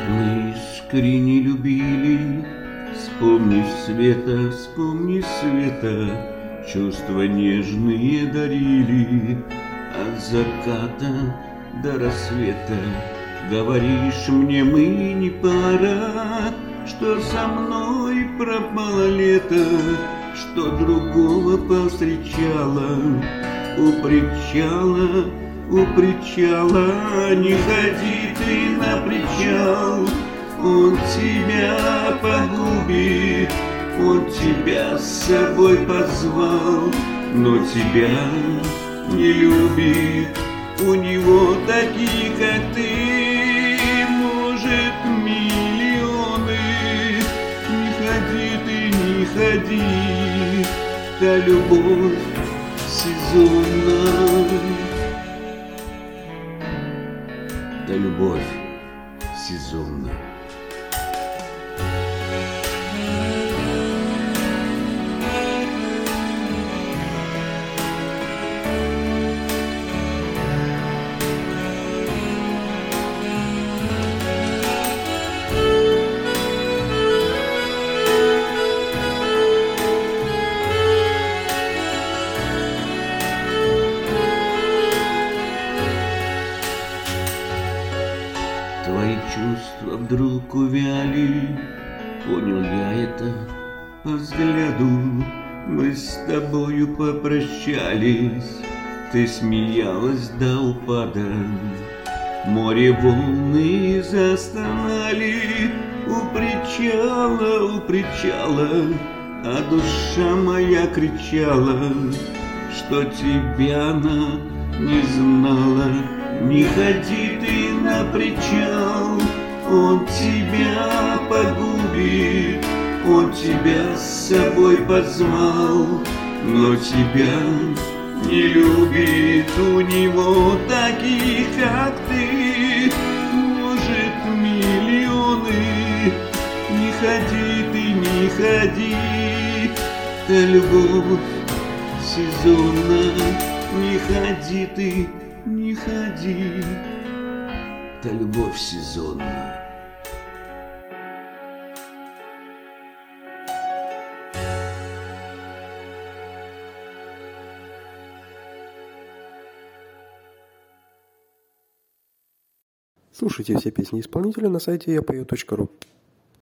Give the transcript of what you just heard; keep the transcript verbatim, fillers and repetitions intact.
Мы искренне любили, вспомни света, вспомни света, чувства нежные дарили от заката до рассвета. Говоришь мне, мы не пара, что со мной пропало лето, что другого повстречала у причала, у причала. Не ходи ты на причал, он тебя погубит, он тебя с собой позвал, но тебя не любит. У него такие, как ты, может, миллионы. Не ходи ты, не ходи, та любовь сезонна, та любовь сезонна. Твои чувства вдруг увяли, понял я это по взгляду. Мы с тобою попрощались, ты смеялась до упада. Море волны застонали у причала, у причала, а душа моя кричала, что тебя она не знала. Не ходи ты на причал, он тебя погубит, он тебя с собой позвал, но тебя не любит. У него таких, как ты, может, миллионы. Не ходи ты, не ходи, та любовь сезонна. Не ходи ты, не ходи, та любовь сезонна. Слушайте все песни исполнителя на сайте я пою точка ру.